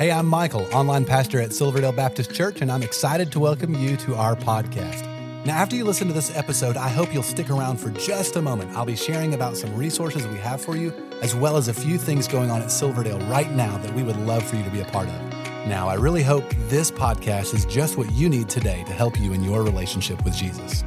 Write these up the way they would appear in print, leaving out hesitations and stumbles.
Hey, I'm Michael, online pastor at Silverdale Baptist Church, and I'm excited to welcome you to our podcast. Now, after you listen to this episode, I hope you'll stick around for just a moment. I'll be sharing about some resources we have for you, as well as a few things going on at Silverdale right now that we would love for you to be a part of. Now, I really hope this podcast is just what you need today to help you in your relationship with Jesus.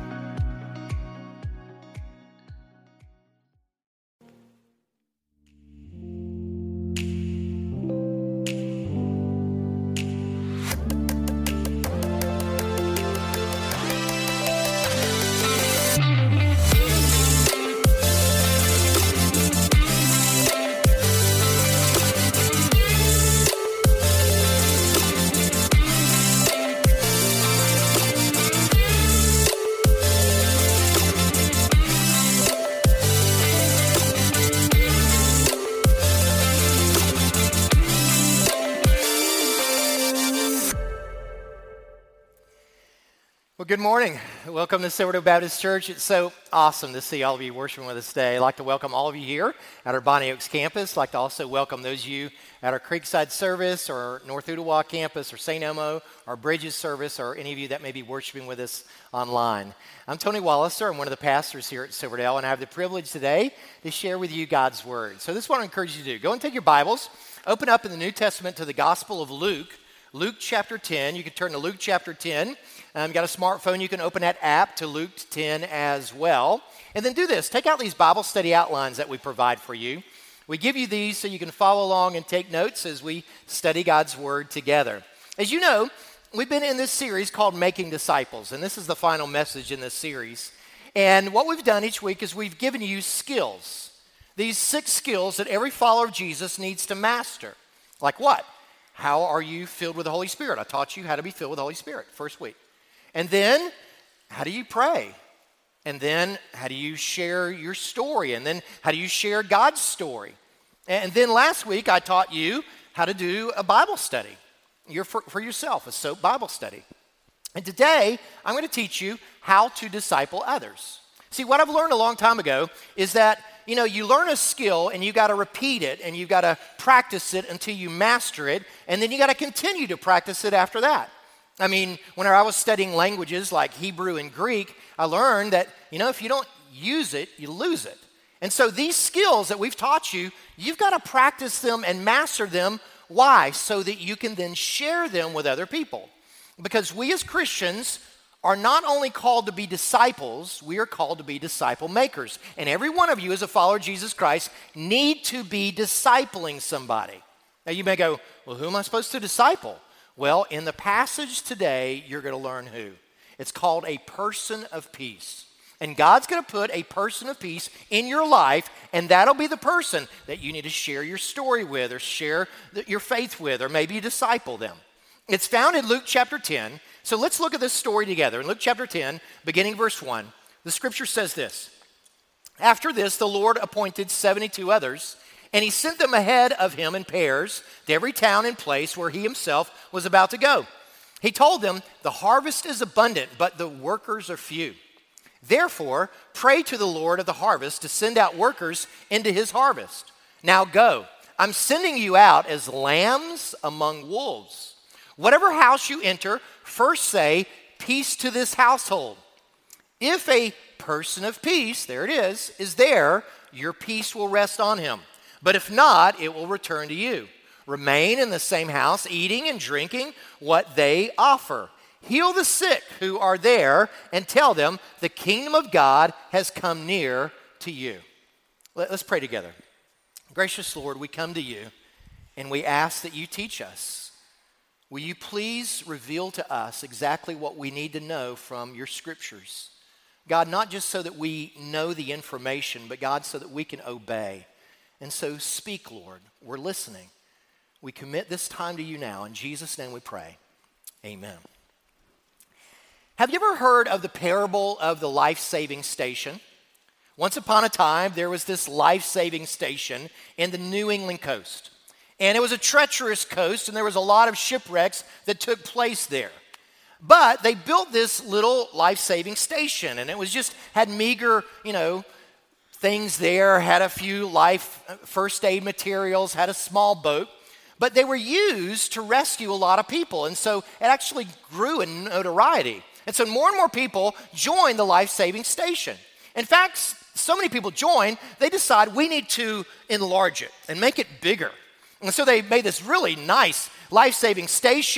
Well, good morning. Welcome to Silverdale Baptist Church. It's so awesome to see all of you worshiping with us today. I'd like to welcome all of you here at our Bonnie Oaks campus. I'd like to also welcome those of you at our Creekside service or North Ottawa campus or St. Elmo or Bridges service or any of you that may be worshiping with us online. I'm Tony Walliser. I'm one of the pastors here at Silverdale, and I have the privilege today to share with you God's Word. So this is what I encourage you to do. Go and take your Bibles, open up in the New Testament to the Gospel of Luke, Luke chapter 10. You can turn to Luke chapter 10. You got a smartphone, you can open that app to Luke 10 as well. And then do this. Take out these Bible study outlines that we provide for you. We give you these so you can follow along and take notes as we study God's Word together. As you know, we've been in this series called Making Disciples, and this is the final message in this series. And what we've done each week is we've given you skills. These 6 skills that every follower of Jesus needs to master. Like what? How are you filled with the Holy Spirit? I taught you how to be filled with the Holy Spirit first week. And then, how do you pray? And then, how do you share your story? And then, how do you share God's story? And then last week, I taught you how to do a Bible study for yourself, a SOAP Bible study. And today, I'm going to teach you how to disciple others. See, what I've learned a long time ago is that, you learn a skill and you got to repeat it and you got to practice it until you master it, and then you got to continue to practice it after that. I mean, when I was studying languages like Hebrew and Greek, I learned that, if you don't use it, you lose it. And so these skills that we've taught you, you've got to practice them and master them. Why? So that you can then share them with other people. Because we as Christians are not only called to be disciples, we are called to be disciple makers. And every one of you as a follower of Jesus Christ need to be discipling somebody. Now you may go, well, who am I supposed to disciple? Well, in the passage today, you're going to learn who. It's called a person of peace. And God's going to put a person of peace in your life, and that'll be the person that you need to share your story with or share your faith with, or maybe disciple them. It's found in Luke chapter 10. So let's look at this story together. In Luke chapter 10, beginning verse 1, the scripture says this. After this, the Lord appointed 72 others, and he sent them ahead of him in pairs to every town and place where he himself was about to go. He told them, the harvest is abundant, but the workers are few. Therefore, pray to the Lord of the harvest to send out workers into his harvest. Now go, I'm sending you out as lambs among wolves. Whatever house you enter, first say, peace to this household. If a person of peace, there it is there, your peace will rest on him. But if not, it will return to you. Remain in the same house, eating and drinking what they offer. Heal the sick who are there and tell them the kingdom of God has come near to you. Let's pray together. Gracious Lord, we come to you and we ask that you teach us. Will you please reveal to us exactly what we need to know from your scriptures? God, not just so that we know the information, but God, so that we can obey. And so speak, Lord. We're listening. We commit this time to you now. In Jesus' name we pray. Amen. Have you ever heard of the parable of the life-saving station? Once upon a time, there was this life-saving station in the New England coast. And it was a treacherous coast, and there was a lot of shipwrecks that took place there. But they built this little life-saving station, and it was just had meager, things there, had a few life first aid materials, had a small boat. but they were used to rescue a lot of people. And so it actually grew in notoriety. And so more and more people joined the life-saving station. In fact, so many people joined, they decide we need to enlarge it and make it bigger. And so they made this really nice life-saving station,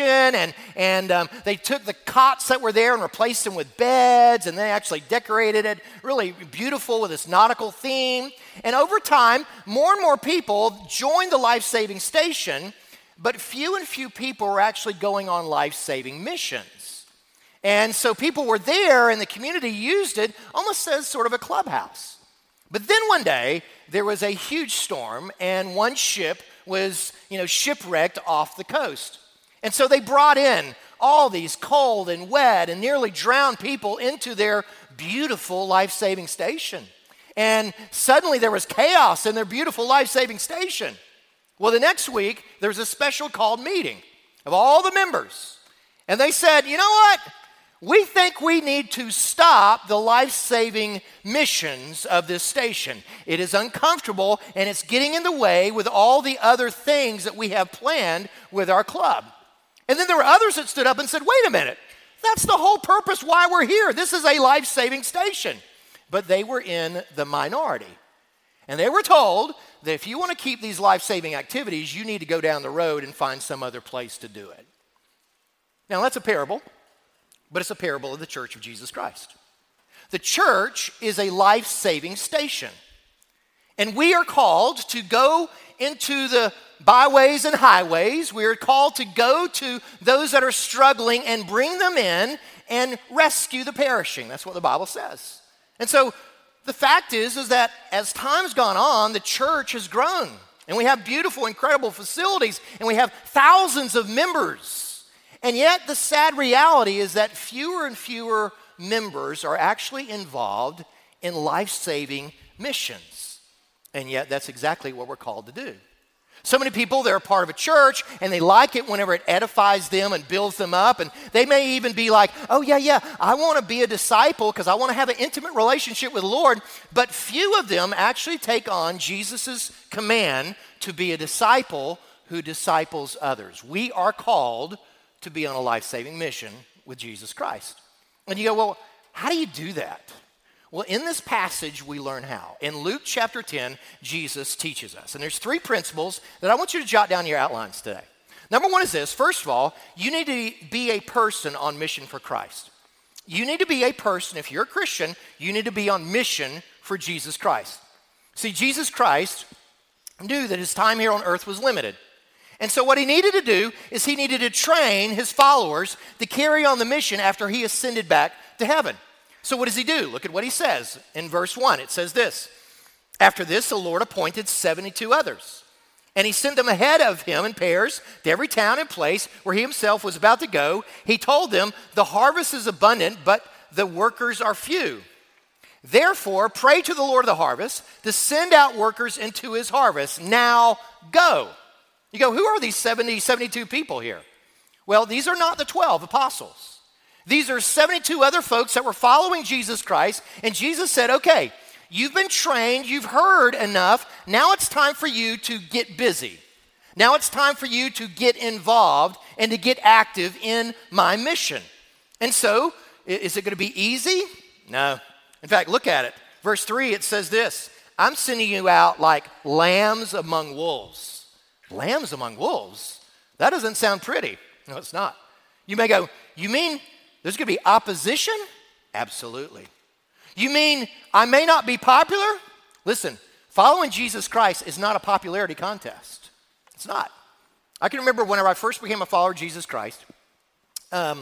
and they took the cots that were there and replaced them with beds, and they actually decorated it really beautiful with this nautical theme. And over time, more and more people joined the life-saving station, but few and few people were actually going on life-saving missions. And so people were there, and the community used it almost as sort of a clubhouse. But then one day, there was a huge storm, and one ship was, shipwrecked off the coast. And so they brought in all these cold and wet and nearly drowned people into their beautiful life-saving station. And suddenly there was chaos in their beautiful life-saving station. Well, the next week, there was a special called meeting of all the members. And they said, you know what? We think we need to stop the life-saving missions of this station. It is uncomfortable, and it's getting in the way with all the other things that we have planned with our club. And then there were others that stood up and said, wait a minute, that's the whole purpose why we're here. This is a life-saving station. But they were in the minority. And they were told that if you want to keep these life-saving activities, you need to go down the road and find some other place to do it. Now, that's a parable. But it's a parable of the Church of Jesus Christ. The church is a life-saving station. And we are called to go into the byways and highways. We are called to go to those that are struggling and bring them in and rescue the perishing. That's what the Bible says. And so the fact is that as time's gone on, the church has grown. And we have beautiful, incredible facilities. And we have thousands of members. And yet the sad reality is that fewer and fewer members are actually involved in life-saving missions. And yet that's exactly what we're called to do. So many people, they're a part of a church, and they like it whenever it edifies them and builds them up. And they may even be like, oh, yeah, I want to be a disciple because I want to have an intimate relationship with the Lord. But few of them actually take on Jesus' command to be a disciple who disciples others. We are called to be on a life-saving mission with Jesus Christ. And you go, well, how do you do that? Well, in this passage, we learn how. In Luke chapter 10, Jesus teaches us. And there's 3 principles that I want you to jot down in your outlines today. Number 1 is this. First of all, you need to be a person on mission for Christ. You need to be a person, if you're a Christian, you need to be on mission for Jesus Christ. See, Jesus Christ knew that his time here on earth was limited. And so what he needed to do is he needed to train his followers to carry on the mission after he ascended back to heaven. So what does he do? Look at what he says in verse 1. It says this, after this, the Lord appointed 72 others, and he sent them ahead of him in pairs to every town and place where he himself was about to go. He told them, the harvest is abundant, but the workers are few. Therefore, pray to the Lord of the harvest to send out workers into his harvest. Now go. You go, who are these 72 people here? Well, these are not the 12 apostles. These are 72 other folks that were following Jesus Christ. And Jesus said, okay, you've been trained, you've heard enough. Now it's time for you to get busy. Now it's time for you to get involved and to get active in my mission. And so, is it going to be easy? No. In fact, look at it. Verse 3, it says this, I'm sending you out like lambs among wolves. Lambs among wolves? That doesn't sound pretty. No, it's not. You may go, you mean there's going to be opposition? Absolutely. You mean I may not be popular? Listen, following Jesus Christ is not a popularity contest. It's not. I can remember whenever I first became a follower of Jesus Christ, I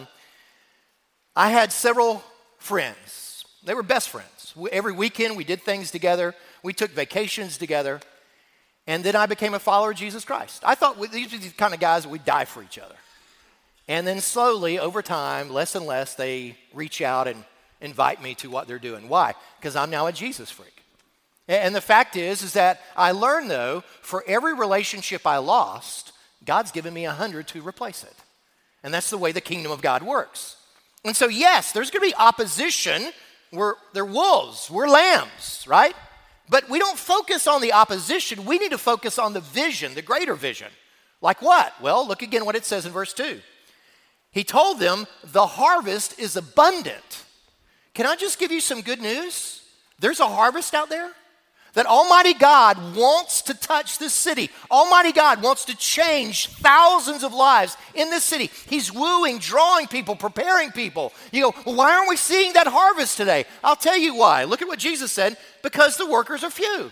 had several friends. They were best friends. Every weekend we did things together. We took vacations together. And then I became a follower of Jesus Christ. I thought these were the kind of guys that would die for each other. And then slowly, over time, less and less, they reach out and invite me to what they're doing. Why? Because I'm now a Jesus freak. And the fact is that I learned, though, for every relationship I lost, God's given me 100 to replace it. And that's the way the kingdom of God works. And so, yes, there's going to be opposition. They're wolves. We're lambs, right? But we don't focus on the opposition. We need to focus on the vision, the greater vision. Like what? Well, look again what it says in verse 2. He told them, the harvest is abundant. Can I just give you some good news? There's a harvest out there that Almighty God wants to touch this city. Almighty God wants to change thousands of lives in this city. He's wooing, drawing people, preparing people. You go, well, why aren't we seeing that harvest today? I'll tell you why. Look at what Jesus said, because the workers are few.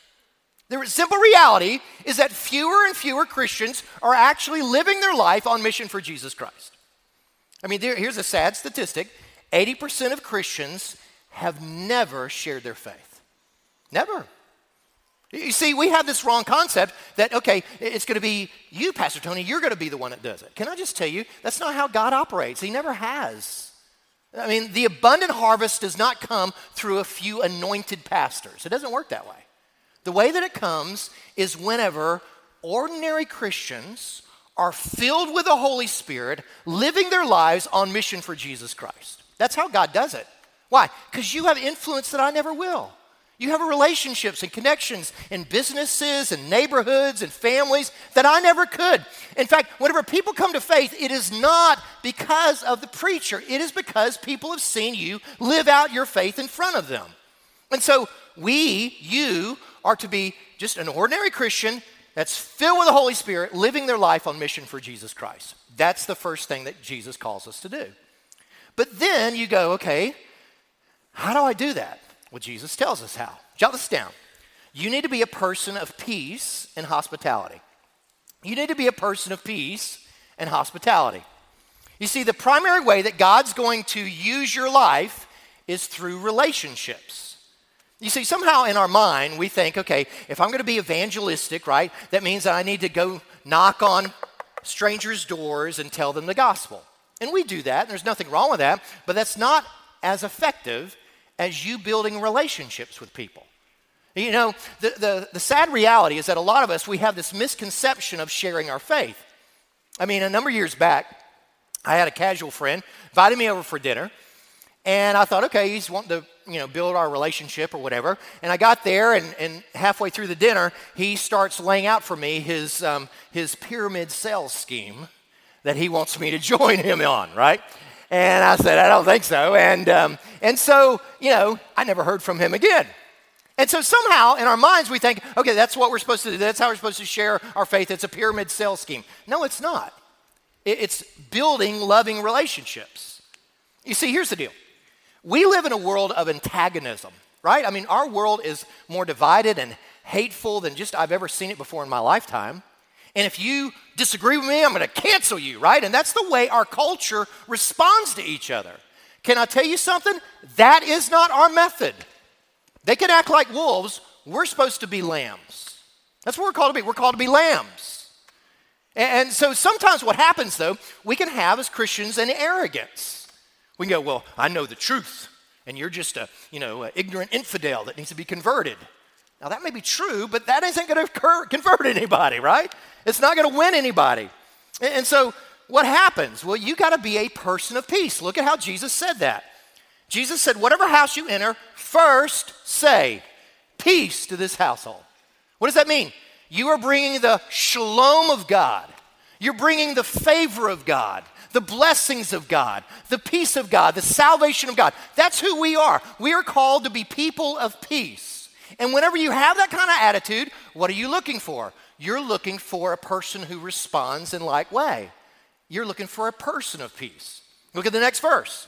The simple reality is that fewer and fewer Christians are actually living their life on mission for Jesus Christ. I mean, here's a sad statistic. 80% of Christians have never shared their faith. Never. You see, we have this wrong concept that, okay, it's going to be you, Pastor Tony, you're going to be the one that does it. Can I just tell you, that's not how God operates. He never has. I mean, the abundant harvest does not come through a few anointed pastors. It doesn't work that way. The way that it comes is whenever ordinary Christians are filled with the Holy Spirit, living their lives on mission for Jesus Christ. That's how God does it. Why? Because you have influence that I never will. You have relationships and connections in businesses and neighborhoods and families that I never could. In fact, whenever people come to faith, it is not because of the preacher. It is because people have seen you live out your faith in front of them. And so you are to be just an ordinary Christian that's filled with the Holy Spirit, living their life on mission for Jesus Christ. That's the first thing that Jesus calls us to do. But then you go, okay, how do I do that? Well, Jesus tells us how. Jot this down. You need to be a person of peace and hospitality. You need to be a person of peace and hospitality. You see, the primary way that God's going to use your life is through relationships. You see, somehow in our mind, we think, okay, if I'm going to be evangelistic, right, that means that I need to go knock on strangers' doors and tell them the gospel. And we do that, and there's nothing wrong with that, but that's not as effective as you building relationships with people. You know, the sad reality is that a lot of us, we have this misconception of sharing our faith. I mean, a number of years back, I had a casual friend invited me over for dinner, and I thought, okay, he's wanting to, build our relationship or whatever. And I got there, and halfway through the dinner, he starts laying out for me his pyramid sales scheme that he wants me to join him on, right? And I said, I don't think so. And so, I never heard from him again. And so somehow in our minds we think, okay, that's what we're supposed to do. That's how we're supposed to share our faith. It's a pyramid sales scheme. No, it's not. It's building loving relationships. You see, here's the deal. We live in a world of antagonism, right? I mean, our world is more divided and hateful than just I've ever seen it before in my lifetime. And if you disagree with me, I'm going to cancel you, right? And that's the way our culture responds to each other. Can I tell you something? That is not our method. They can act like wolves. We're supposed to be lambs. That's what we're called to be. We're called to be lambs. And so sometimes what happens, though, we can have as Christians an arrogance. We can go, well, I know the truth, and you're just a ignorant infidel that needs to be converted. Now, that may be true, but that isn't going to convert anybody, right? It's not going to win anybody. And so what happens? Well, you got to be a person of peace. Look at how Jesus said that. Jesus said, whatever house you enter, first say, peace to this household. What does that mean? You are bringing the shalom of God. You're bringing the favor of God, the blessings of God, the peace of God, the salvation of God. That's who we are. We are called to be people of peace. And whenever you have that kind of attitude, what are you looking for? You're looking for a person who responds in like way. You're looking for a person of peace. Look at the next verse.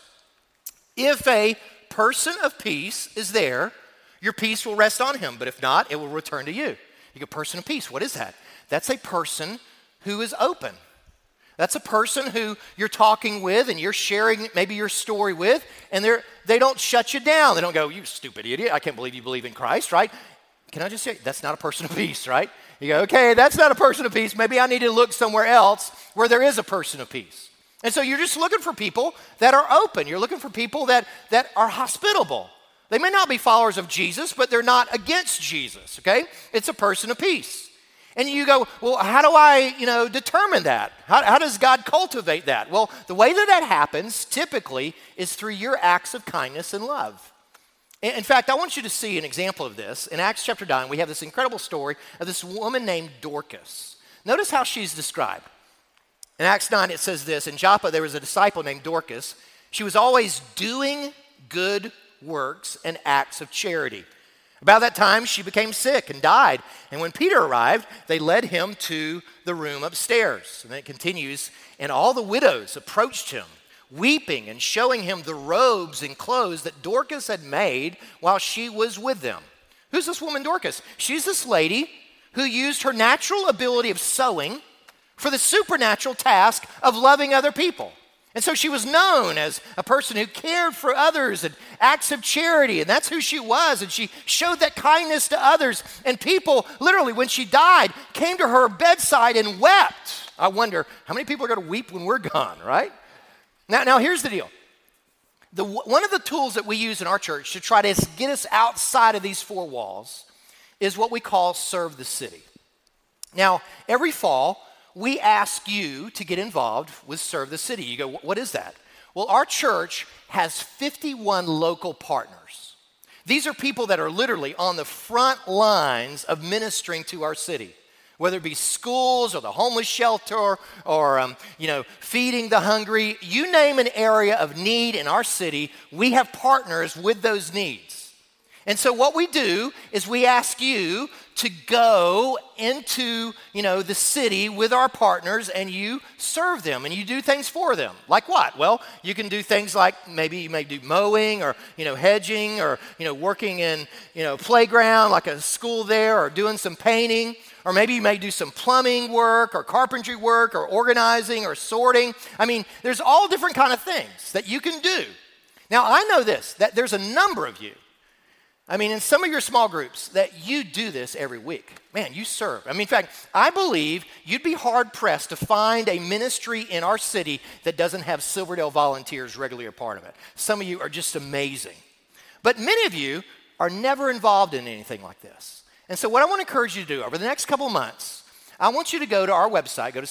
If a person of peace is there, your peace will rest on him. But if not, it will return to you. You go, person of peace, what is that? That's a person who is open. That's a person who you're talking with and you're sharing maybe your story with, and they don't shut you down. They don't go, you stupid idiot, I can't believe you believe in Christ, right? Can I just say, that's not a person of peace, right? You go, okay, that's not a person of peace. Maybe I need to look somewhere else where there is a person of peace. And so you're just looking for people that are open. You're looking for people that are hospitable. They may not be followers of Jesus, but they're not against Jesus, okay? It's a person of peace. And you go, well, how do I, determine that? How does God cultivate that? Well, the way that happens typically is through your acts of kindness and love. In fact, I want you to see an example of this. In Acts chapter 9, we have this incredible story of this woman named Dorcas. Notice how she's described. In Acts 9, it says this, in Joppa there was a disciple named Dorcas. She was always doing good works and acts of charity. About that time, she became sick and died. And when Peter arrived, they led him to the room upstairs. And then it continues, and all the widows approached him, weeping and showing him the robes and clothes that Dorcas had made while she was with them. Who's this woman, Dorcas? She's this lady who used her natural ability of sewing for the supernatural task of loving other people. And so she was known as a person who cared for others and acts of charity, and that's who she was. And she showed that kindness to others. And people, literally, when she died, came to her bedside and wept. I wonder, how many people are going to weep when we're gone, right? Now here's the deal. One of the tools that we use in our church to try to get us outside of these four walls is what we call Serve the City. Now, every fall, we ask you to get involved with Serve the City. You go, what is that? Well, our church has 51 local partners. These are people that are literally on the front lines of ministering to our city, whether it be schools or the homeless shelter or, feeding the hungry. You name an area of need in our city, we have partners with those needs. And so what we do is we ask you to go into, the city with our partners and you serve them and you do things for them. Like what? Well, you can do things like maybe you may do mowing or, hedging or, working in, playground like a school there or doing some painting. Or maybe you may do some plumbing work or carpentry work or organizing or sorting. I mean, there's all different kind of things that you can do. Now, I know this, that there's a number of you. In some of your small groups that you do this every week. Man, you serve. In fact, I believe you'd be hard-pressed to find a ministry in our city that doesn't have Silverdale volunteers regularly a part of it. Some of you are just amazing. But many of you are never involved in anything like this. And so what I want to encourage you to do over the next couple of months, I want you to go to our website, go to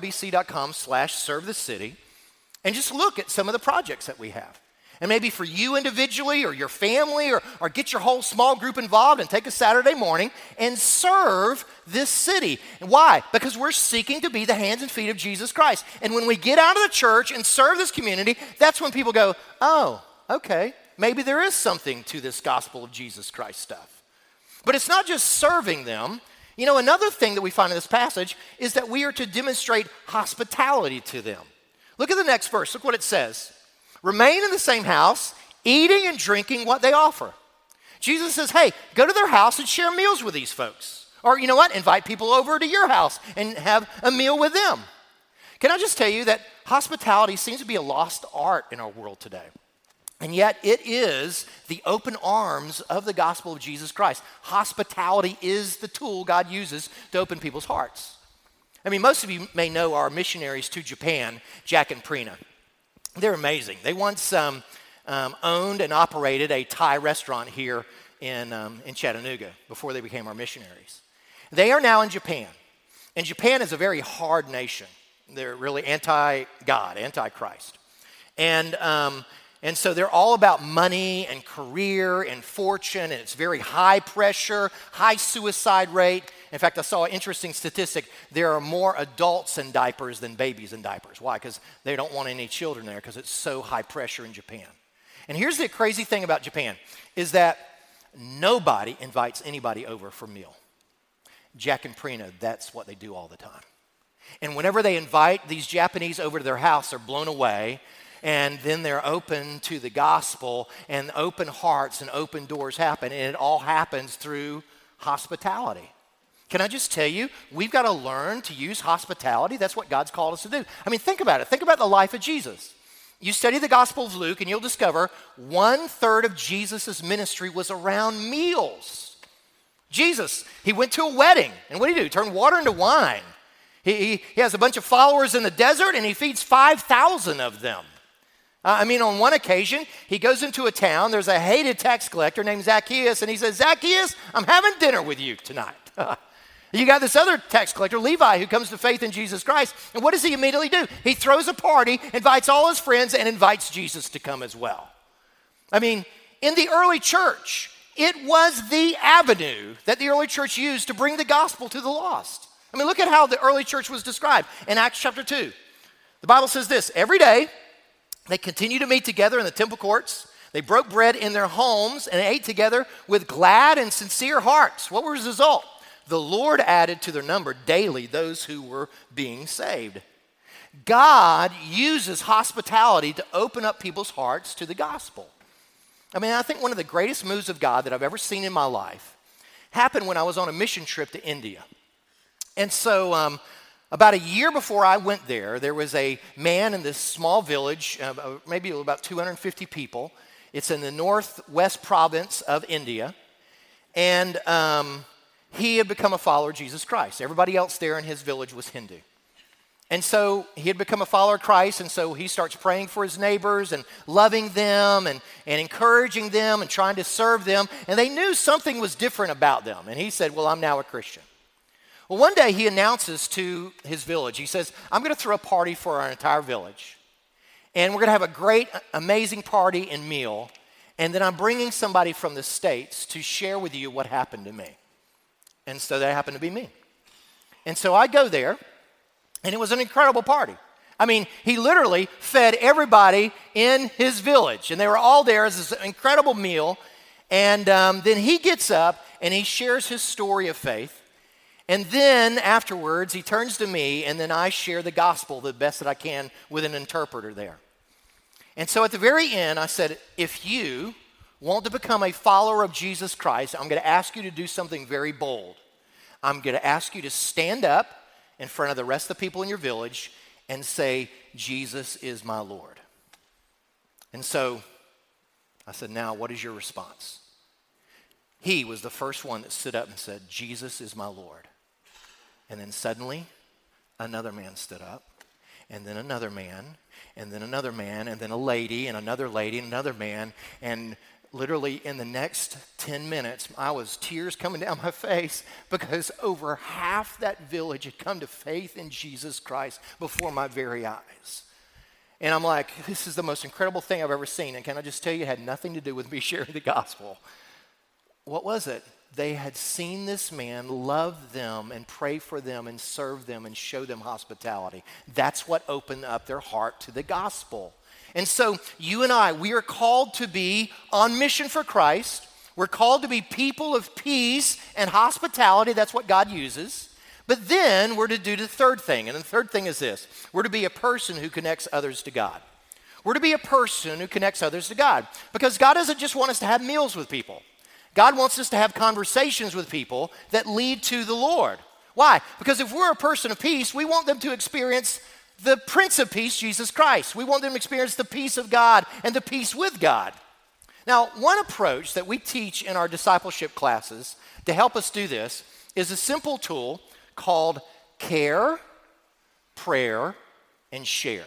silverdalebc.com/servethecity, and just look at some of the projects that we have. And maybe for you individually or your family or get your whole small group involved and take a Saturday morning and serve this city. And why? Because we're seeking to be the hands and feet of Jesus Christ. And when we get out of the church and serve this community, that's when people go, oh, okay, maybe there is something to this gospel of Jesus Christ stuff. But it's not just serving them. Another thing that we find in this passage is that we are to demonstrate hospitality to them. Look at the next verse. Look what it says. Remain in the same house, eating and drinking what they offer. Jesus says, hey, go to their house and share meals with these folks. Or you know what? Invite people over to your house and have a meal with them. Can I just tell you that hospitality seems to be a lost art in our world today. And yet it is the open arms of the gospel of Jesus Christ. Hospitality is the tool God uses to open people's hearts. Most of you may know our missionaries to Japan, Jack and Prina. They're amazing. They once owned and operated a Thai restaurant here in Chattanooga before they became our missionaries. They are now in Japan. And Japan is a very hard nation. They're really anti-God, anti-Christ. And so they're all about money and career and fortune, and it's very high pressure, high suicide rate. In fact, I saw an interesting statistic. There are more adults in diapers than babies in diapers. Why? Because they don't want any children there because it's so high pressure in Japan. And here's the crazy thing about Japan is that nobody invites anybody over for a meal. Jack and Prina, that's what they do all the time. And whenever they invite these Japanese over to their house, they're blown away. And then they're open to the gospel, and open hearts and open doors happen. And it all happens through hospitality. Can I just tell you, we've got to learn to use hospitality. That's what God's called us to do. Think about it. Think about the life of Jesus. You study the Gospel of Luke, and you'll discover 1/3 of Jesus' ministry was around meals. Jesus, he went to a wedding, and what did he do? He turned water into wine. He has a bunch of followers in the desert, and he feeds 5,000 of them. On one occasion, he goes into a town. There's a hated tax collector named Zacchaeus, and he says, Zacchaeus, I'm having dinner with you tonight. You got this other tax collector, Levi, who comes to faith in Jesus Christ. And what does he immediately do? He throws a party, invites all his friends, and invites Jesus to come as well. In the early church, it was the avenue that the early church used to bring the gospel to the lost. I mean, look at how the early church was described in Acts chapter 2. The Bible says this: every day they continued to meet together in the temple courts. They broke bread in their homes and ate together with glad and sincere hearts. What was the result? The Lord added to their number daily those who were being saved. God uses hospitality to open up people's hearts to the gospel. I mean, I think one of the greatest moves of God that I've ever seen in my life happened when I was on a mission trip to India. And so about a year before I went there, there was a man in this small village, maybe about 250 people. It's in the northwest province of India. And he had become a follower of Jesus Christ. Everybody else there in his village was Hindu. And so he had become a follower of Christ, and so he starts praying for his neighbors and loving them and encouraging them and trying to serve them. And they knew something was different about them. And he said, well, I'm now a Christian. Well, one day he announces to his village, he says, I'm going to throw a party for our entire village. And we're going to have a great, amazing party and meal. And then I'm bringing somebody from the States to share with you what happened to me. And so that happened to be me. And so I go there, and it was an incredible party. I mean, he literally fed everybody in his village. And they were all there as this incredible meal. And then he gets up, and he shares his story of faith. And then afterwards, he turns to me, and then I share the gospel the best that I can with an interpreter there. And so at the very end, I said, if you want to become a follower of Jesus Christ, I'm going to ask you to do something very bold. I'm going to ask you to stand up in front of the rest of the people in your village and say, Jesus is my Lord. And so I said, now what is your response? He was the first one that stood up and said, Jesus is my Lord. And then suddenly, another man stood up, and then another man, and then another man, and then a lady, and another lady, and another man. And literally in the next 10 minutes, I was tears coming down my face because over half that village had come to faith in Jesus Christ before my very eyes. And I'm like, this is the most incredible thing I've ever seen. And can I just tell you, it had nothing to do with me sharing the gospel. What was it? They had seen this man love them and pray for them and serve them and show them hospitality. That's what opened up their heart to the gospel. And so you and I, we are called to be on mission for Christ. We're called to be people of peace and hospitality. That's what God uses. But then we're to do the third thing. And the third thing is this. We're to be a person who connects others to God. We're to be a person who connects others to God. Because God doesn't just want us to have meals with people. God wants us to have conversations with people that lead to the Lord. Why? Because if we're a person of peace, we want them to experience the Prince of Peace, Jesus Christ. We want them to experience the peace of God and the peace with God. Now, one approach that we teach in our discipleship classes to help us do this is a simple tool called care, prayer, and share.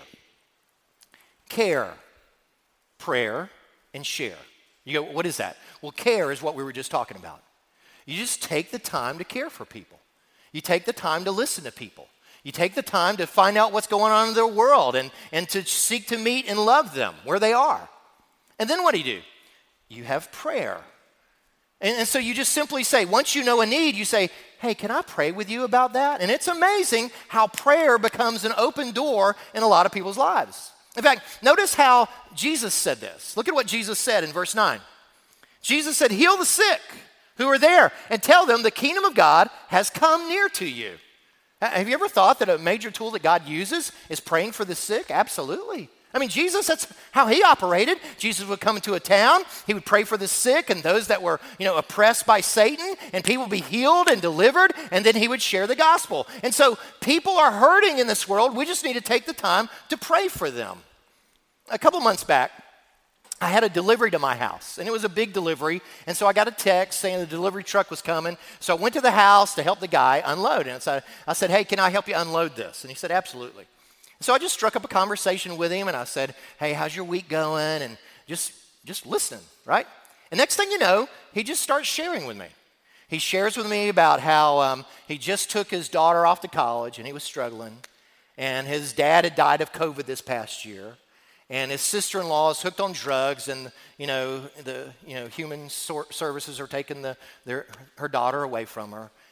Care, prayer, and share. You go, what is that? Well, care is what we were just talking about. You just take the time to care for people. You take the time to listen to people. You take the time to find out what's going on in their world and to seek to meet and love them where they are. And then what do? You have prayer. And so you just simply say, once you know a need, you say, hey, can I pray with you about that? And it's amazing how prayer becomes an open door in a lot of people's lives. In fact, notice how Jesus said this. Look at what Jesus said in verse 9. Jesus said, heal the sick who are there and tell them the kingdom of God has come near to you. Have you ever thought that a major tool that God uses is praying for the sick? Absolutely. I mean, Jesus, that's how he operated. Jesus would come into a town, he would pray for the sick and those that were, oppressed by Satan, and people would be healed and delivered, and then he would share the gospel. And so people are hurting in this world. We just need to take the time to pray for them. A couple months back, I had a delivery to my house, and it was a big delivery, and so I got a text saying the delivery truck was coming. So I went to the house to help the guy unload, and so I said, hey, can I help you unload this? And he said, absolutely. So I just struck up a conversation with him, and I said, hey, how's your week going? And just listening, right? And next thing you know, he just starts sharing with me. He shares with me about how he just took his daughter off to college, and he was struggling, and his dad had died of COVID this past year. And his sister-in-law is hooked on drugs, and human services are taking her daughter away from her.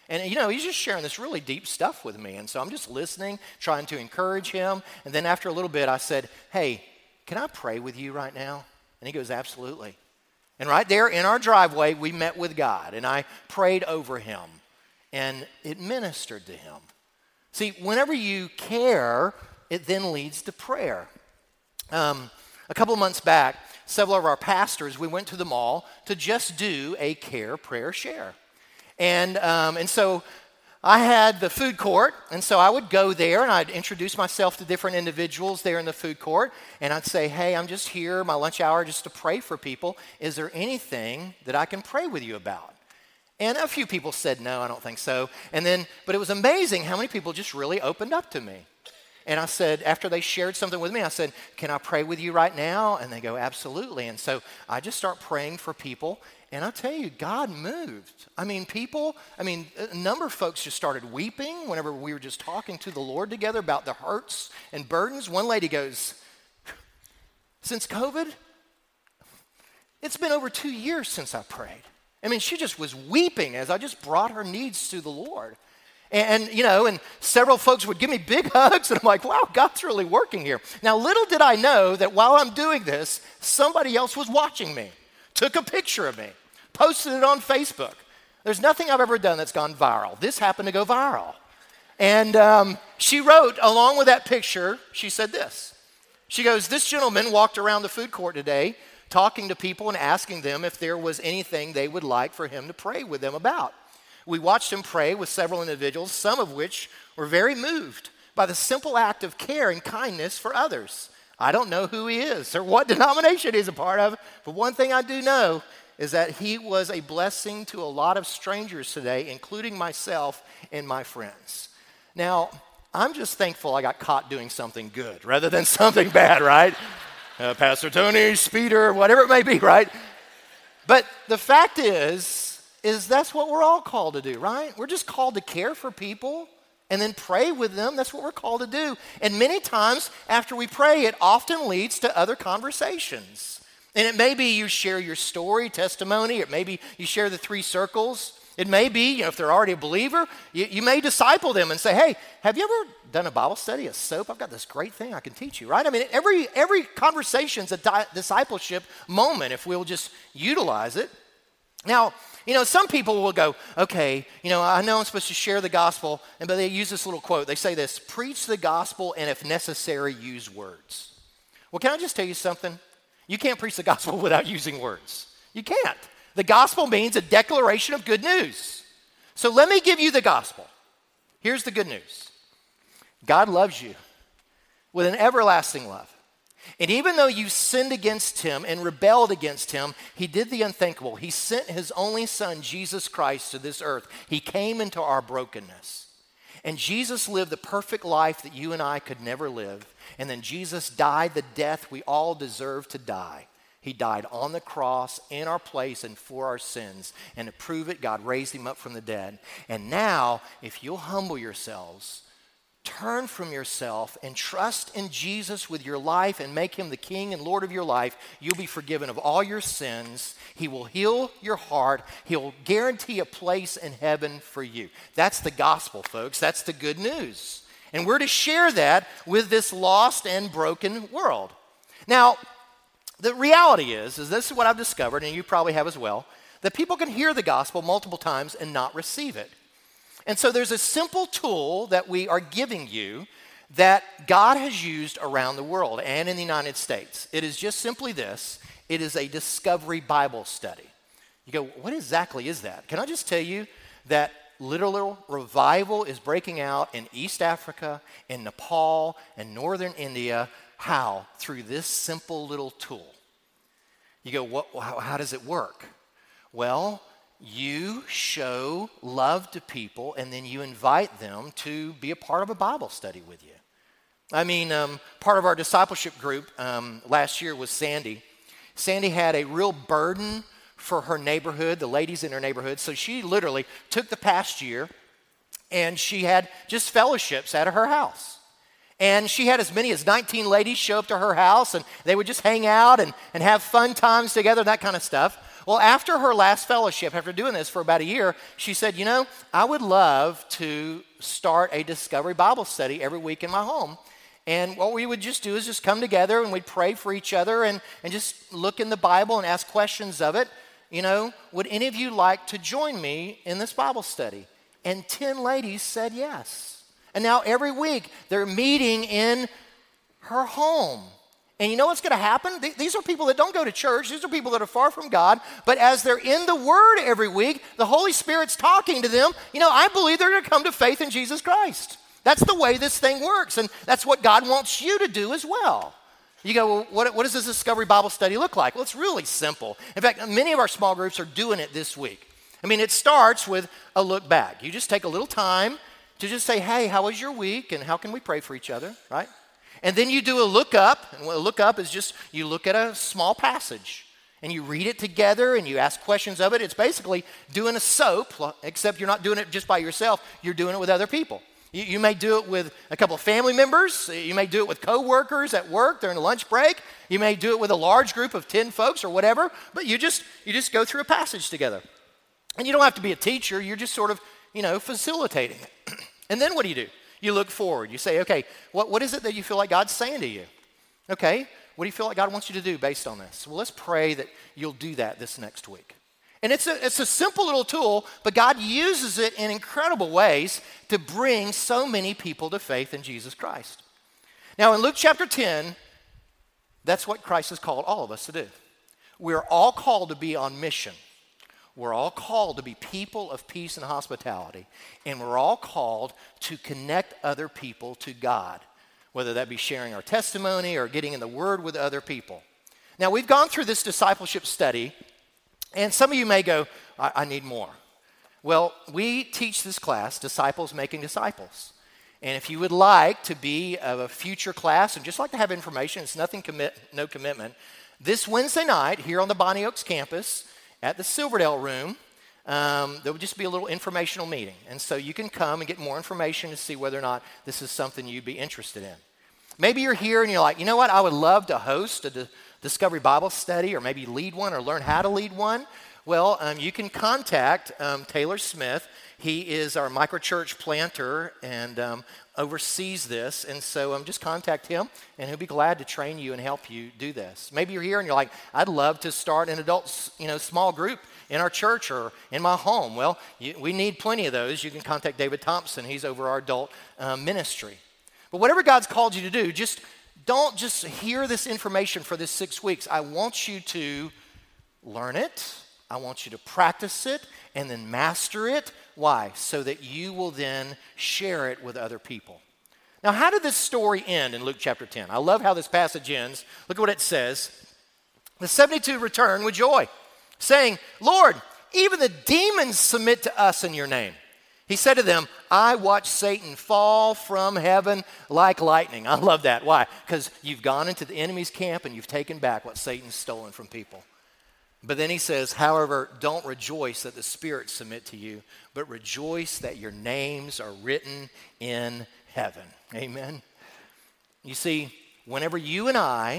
And, he's just sharing this really deep stuff with me. And so I'm just listening, trying to encourage him. And then after a little bit, I said, hey, can I pray with you right now? And he goes, absolutely. And right there in our driveway, we met with God. And I prayed over him. And it ministered to him. See, whenever you care, it then leads to prayer. A couple of months back, several of our pastors, we went to the mall to just do a care prayer share. And so I had the food court, and so I would go there, and I'd introduce myself to different individuals there in the food court, and I'd say, hey, I'm just here, my lunch hour, just to pray for people. Is there anything that I can pray with you about? And a few people said, no, I don't think so. But it was amazing how many people just really opened up to me. And I said, after they shared something with me, I said, can I pray with you right now? And they go, absolutely. And so I just start praying for people. And I'll tell you, God moved. A number of folks just started weeping whenever we were just talking to the Lord together about the hurts and burdens. One lady goes, since COVID, it's been over 2 years since I prayed. She just was weeping as I just brought her needs to the Lord. And several folks would give me big hugs, and I'm like, wow, God's really working here. Now, little did I know that while I'm doing this, somebody else was watching me, took a picture of me, posted it on Facebook. There's nothing I've ever done that's gone viral. This happened to go viral. And she wrote, along with that picture, she said this. She goes, this gentleman walked around the food court today talking to people and asking them if there was anything they would like for him to pray with them about. We watched him pray with several individuals, some of which were very moved by the simple act of care and kindness for others. I don't know who he is or what denomination he's a part of, but one thing I do know is that he was a blessing to a lot of strangers today, including myself and my friends. Now, I'm just thankful I got caught doing something good rather than something bad, right? Pastor Tony, speeder, whatever it may be, right? But the fact is that's what we're all called to do, right? We're just called to care for people and then pray with them. That's what we're called to do. And many times after we pray, it often leads to other conversations. And it may be you share your story, testimony. It may be you share the 3 circles. It may be, if they're already a believer, you may disciple them and say, hey, have you ever done a Bible study, a SOAP? I've got this great thing I can teach you, right? Every conversation's a discipleship moment if we'll just utilize it. Now, some people will go, okay, I know I'm supposed to share the gospel, but they use this little quote. They say this, preach the gospel and if necessary, use words. Well, can I just tell you something? You can't preach the gospel without using words. You can't. The gospel means a declaration of good news. So let me give you the gospel. Here's the good news. God loves you with an everlasting love. And even though you sinned against him and rebelled against him, he did the unthinkable. He sent his only son, Jesus Christ, to this earth. He came into our brokenness. And Jesus lived the perfect life that you and I could never live. And then Jesus died the death we all deserve to die. He died on the cross in our place and for our sins. And to prove it, God raised him up from the dead. And now, if you'll humble yourselves, turn from yourself and trust in Jesus with your life and make him the King and Lord of your life, you'll be forgiven of all your sins. He will heal your heart. He'll guarantee a place in heaven for you. That's the gospel, folks. That's the good news. And we're to share that with this lost and broken world. Now, the reality is this is what I've discovered, and you probably have as well, that people can hear the gospel multiple times and not receive it. And so there's a simple tool that we are giving you that God has used around the world and in the United States. It is just simply this. It is a discovery Bible study. You go, what exactly is that? Can I just tell you that literal revival is breaking out in East Africa, in Nepal, and northern India. How? Through this simple little tool. You go, how does it work? Well, you show love to people and then you invite them to be a part of a Bible study with you. Part of our discipleship group last year was Sandy. Sandy had a real burden for her neighborhood, the ladies in her neighborhood. So she literally took the past year and she had just fellowships at her house. And she had as many as 19 ladies show up to her house and they would just hang out and have fun times together, that kind of stuff. Well, after her last fellowship, after doing this for about a year, she said, I would love to start a Discovery Bible study every week in my home. And what we would just do is just come together and we'd pray for each other and just look in the Bible and ask questions of it. Would any of you like to join me in this Bible study? And 10 ladies said yes. And now every week they're meeting in her home. And you know what's going to happen? These are people that don't go to church. These are people that are far from God. But as they're in the Word every week, the Holy Spirit's talking to them. I believe they're going to come to faith in Jesus Christ. That's the way this thing works. And that's what God wants you to do as well. You go, well, what does this Discovery Bible study look like? Well, it's really simple. In fact, many of our small groups are doing it this week. It starts with a look back. You just take a little time to just say, hey, how was your week? And how can we pray for each other, right? And then you do a look up. And what a look up is just you look at a small passage and you read it together and you ask questions of it. It's basically doing a soap, except you're not doing it just by yourself. You're doing it with other people. You may do it with a couple of family members. You may do it with coworkers at work during a lunch break. You may do it with a large group of 10 folks or whatever. But you just go through a passage together. And you don't have to be a teacher. You're just sort of, facilitating it. And then what do? You look forward. You say, okay, what is it that you feel like God's saying to you? Okay, what do you feel like God wants you to do based on this? Well, let's pray that you'll do that this next week. And it's a simple little tool, but God uses it in incredible ways to bring so many people to faith in Jesus Christ. Now, in Luke chapter 10, that's what Christ has called all of us to do. We're all called to be on mission. We're all called to be people of peace and hospitality, and we're all called to connect other people to God, whether that be sharing our testimony or getting in the Word with other people. Now, we've gone through this discipleship study, and some of you may go, I need more. Well, we teach this class, Disciples Making Disciples. And if you would like to be of a future class and just like to have information, it's no commitment, this Wednesday night here on the Bonnie Oaks campus, at the Silverdale room, there will just be a little informational meeting. And so you can come and get more information to see whether or not this is something you'd be interested in. Maybe you're here and you're like, you know what, I would love to host a Discovery Bible study or maybe lead one or learn how to lead one. Well, you can contact Taylor Smith. He is our microchurch planter and oversees this. And so just contact him, and he'll be glad to train you and help you do this. Maybe you're here and you're like, I'd love to start an adult small group in our church or in my home. Well, we need plenty of those. You can contact David Thompson. He's over our adult ministry. But whatever God's called you to do, don't just hear this information for this 6 weeks. I want you to learn it. I want you to practice it and then master it. Why? So that you will then share it with other people. Now, how did this story end in Luke chapter 10? I love how this passage ends. Look at what it says. The 72 returned with joy, saying, Lord, even the demons submit to us in your name. He said to them, I watched Satan fall from heaven like lightning. I love that. Why? Because you've gone into the enemy's camp and you've taken back what Satan's stolen from people. But then he says, however, don't rejoice that the spirits submit to you, but rejoice that your names are written in heaven. Amen. You see, whenever you and I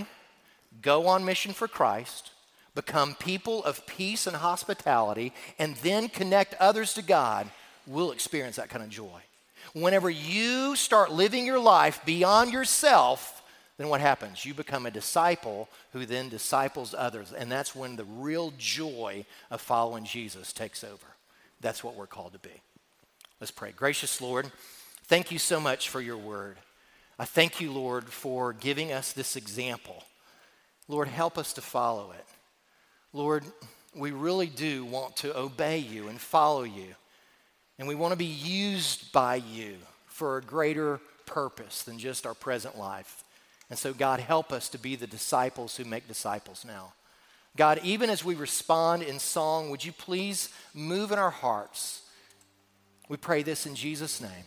go on mission for Christ, become people of peace and hospitality, and then connect others to God, we'll experience that kind of joy. Whenever you start living your life beyond yourself, then what happens? You become a disciple who then disciples others. And that's when the real joy of following Jesus takes over. That's what we're called to be. Let's pray. Gracious Lord, thank you so much for your word. I thank you, Lord, for giving us this example. Lord, help us to follow it. Lord, we really do want to obey you and follow you. And we want to be used by you for a greater purpose than just our present life. And so, God, help us to be the disciples who make disciples now. God, even as we respond in song, would you please move in our hearts? We pray this in Jesus' name.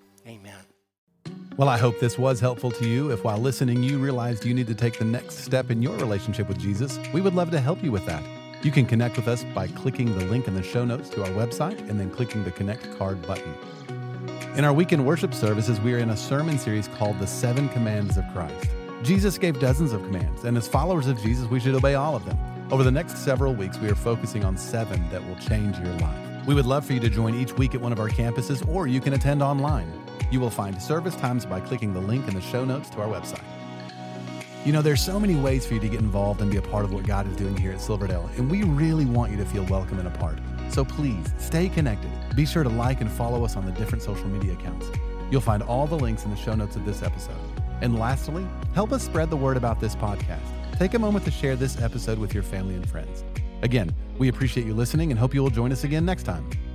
Amen. Well, I hope this was helpful to you. If while listening, you realized you need to take the next step in your relationship with Jesus, we would love to help you with that. You can connect with us by clicking the link in the show notes to our website and then clicking the Connect Card button. In our weekend worship services, we are in a sermon series called The 7 Commands of Christ. Jesus gave dozens of commands, and as followers of Jesus, we should obey all of them. Over the next several weeks, we are focusing on 7 that will change your life. We would love for you to join each week at one of our campuses, or you can attend online. You will find service times by clicking the link in the show notes to our website. You know, there's so many ways for you to get involved and be a part of what God is doing here at Silverdale, and we really want you to feel welcome and a part. So please, stay connected. Be sure to like and follow us on the different social media accounts. You'll find all the links in the show notes of this episode. And lastly, help us spread the word about this podcast. Take a moment to share this episode with your family and friends. Again, we appreciate you listening and hope you will join us again next time.